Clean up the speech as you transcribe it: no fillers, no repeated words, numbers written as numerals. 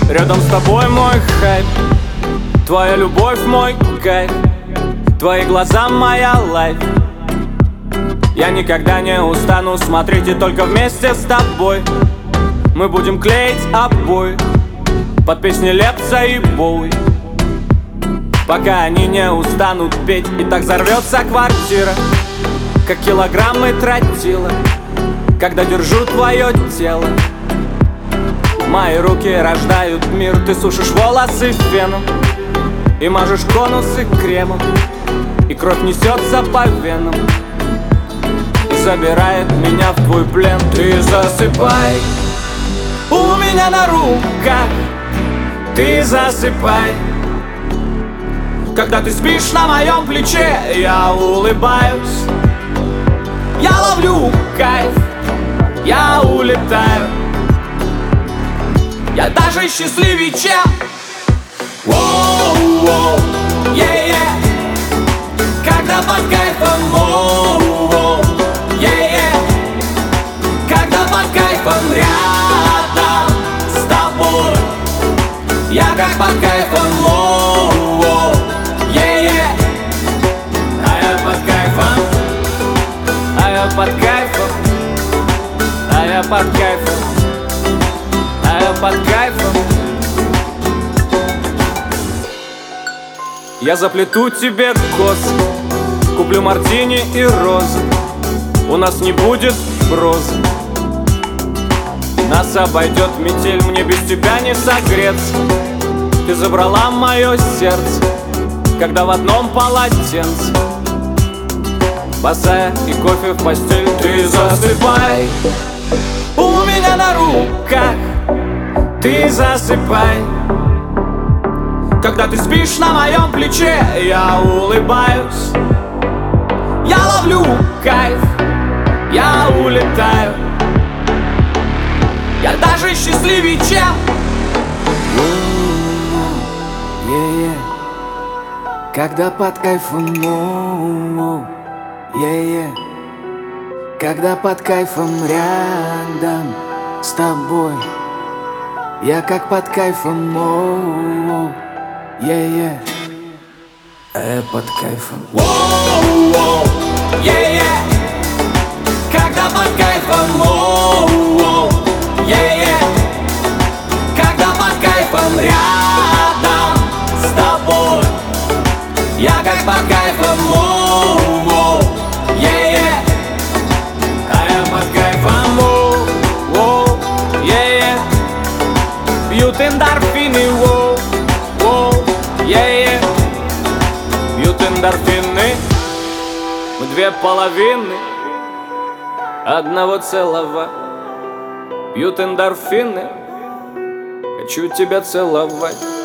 Рядом с тобой мой хайп, твоя любовь мой кайф, твои глаза моя лайф. Я никогда не устану смотреть, и только вместе с тобой мы будем клеить обои под песни Лепса и Боуи, пока они не устанут петь. И так взорвется квартира, как килограммы тротила, когда держу твое тело. Мои руки рождают мир, ты сушишь волосы феном и мажешь конусы кремом, и кровь несется по венам и забирает меня в твой плен. Ты засыпай у меня на руках, ты засыпай. Когда ты спишь на моем плече, я улыбаюсь, я ловлю кайф, я улетаю. Я даже счастливее, чем воу-воу, е-е. Когда под кайфом, воу-воу, е-е. Когда под кайфом рядом с тобой, я как под кайфом, воу-воу, е-е. А я под кайфом, а я под кайфом, а я под кайфом, под кайфом. Я заплету тебе косы, куплю мартини и розы. У нас не будет прозы, нас обойдет метель, мне без тебя не согреться. Ты забрала мое сердце, когда в одном полотенце, босая и кофе в постель. Ты засыпай у меня на руках, ты засыпай. Когда ты спишь на моем плече, я улыбаюсь, я ловлю кайф, я улетаю. Я даже счастливее, чем когда под кайфом, когда под кайфом рядом с тобой, я как под кайфом, е-е. А я под кайфом, воу-воу, е-е. Когда под кайфом, воу-воу, е-е. Когда под кайфом рядом с тобой, я как под кайфом, воу-воу, е-е. А я под кайфом, воу-воу, е-е. Бьют эндорфины, воу-воу, е-е. Бьют эндорфины, мы две половины одного целого. Бьют эндорфины, хочу тебя целовать.